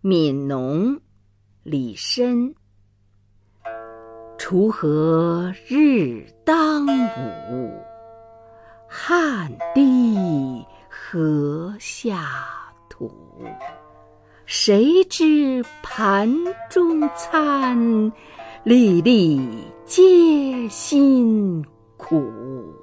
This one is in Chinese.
悯农，李绅。锄禾日当午，汗滴禾下土。谁知盘中餐，粒粒皆辛苦。